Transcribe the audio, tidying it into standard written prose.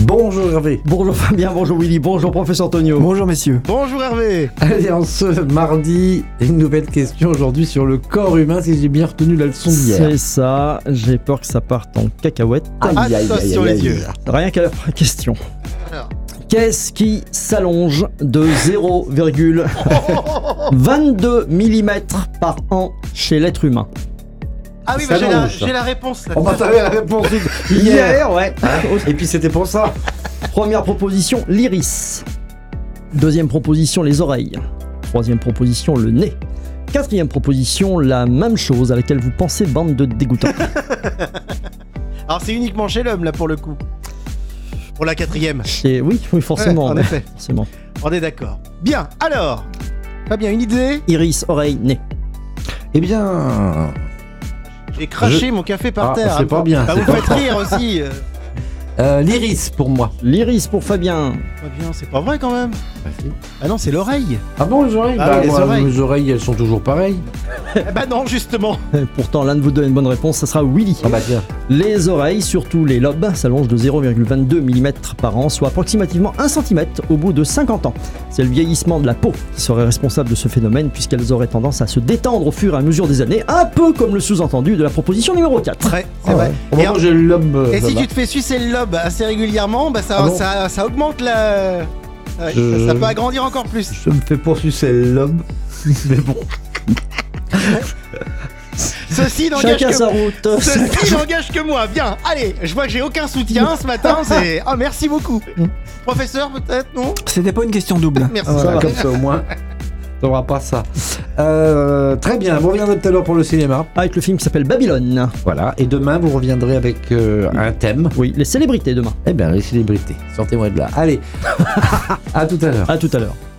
Bonjour Hervé. Bonjour Fabien, bonjour Willy, bonjour professeur Antonio. Bonjour messieurs. Bonjour Hervé. Allez, en ce mardi, une nouvelle question aujourd'hui sur le corps humain, si j'ai bien retenu la leçon d'hier. C'est ça, j'ai peur que ça parte en cacahuète. Attention les yeux. Rien qu'à la question. Alors. Qu'est-ce qui s'allonge de 0,22 mm par an chez l'être humain? Ah oui, Ça mange, j'ai la réponse là. On va t'avoir la réponse hier. Hier, ouais. Et puis c'était pour ça. Première proposition, l'iris. Deuxième proposition, les oreilles. Troisième proposition, le nez. Quatrième proposition, la même chose à laquelle vous pensez, bande de dégoûtants. Alors c'est uniquement chez l'homme là pour le coup. Pour la quatrième. Oui, forcément. Ouais, en effet. Forcément. On est d'accord. Bien, alors. Fabien, une idée? Iris, oreille, nez. Eh bien, J'ai craché mon café par terre. c'est pas bien. Bah, c'est vous pas faites rire aussi. l'iris pour moi. L'iris pour Fabien. Fabien, c'est pas vrai quand même. Ah non, c'est l'oreille. Ah bon, les oreilles? Ah oui, les moi, oreilles. mes oreilles, elles sont toujours pareilles. Bah non, justement. Pourtant, l'un de vous deux a une bonne réponse, ça sera Willy. Ah bah tiens. Les oreilles, surtout les lobes, s'allongent de 0,22 mm par an, soit approximativement 1 cm au bout de 50 ans. C'est le vieillissement de la peau qui serait responsable de ce phénomène, puisqu'elles auraient tendance à se détendre au fur et à mesure des années, un peu comme le sous-entendu de la proposition numéro 4. Ouais, c'est vrai. Moi, j'ai le lobe. Et si là-bas. tu te fais sucer le lobe assez régulièrement, bah ça, Ah bon ça augmente la. Ouais, Je- ça peut agrandir encore plus. Je me fais poursucer le lobe. Mais bon. Ceci n'engage Chacun que sa route. Ceci n'engage que moi. Bien, allez, je vois que j'ai aucun soutien ce matin. C'est merci beaucoup. Professeur, peut-être, non? C'était pas une question double. Merci. Voilà, va. comme ça au moins. On n'aura pas ça. Très bien, vous reviendrez tout à l'heure pour le cinéma. Avec le film qui s'appelle Babylone. Voilà, et demain vous reviendrez avec un thème. Oui, les célébrités demain. Eh bien, les célébrités. Sortez-moi de là. Allez, à tout à l'heure. À tout à l'heure.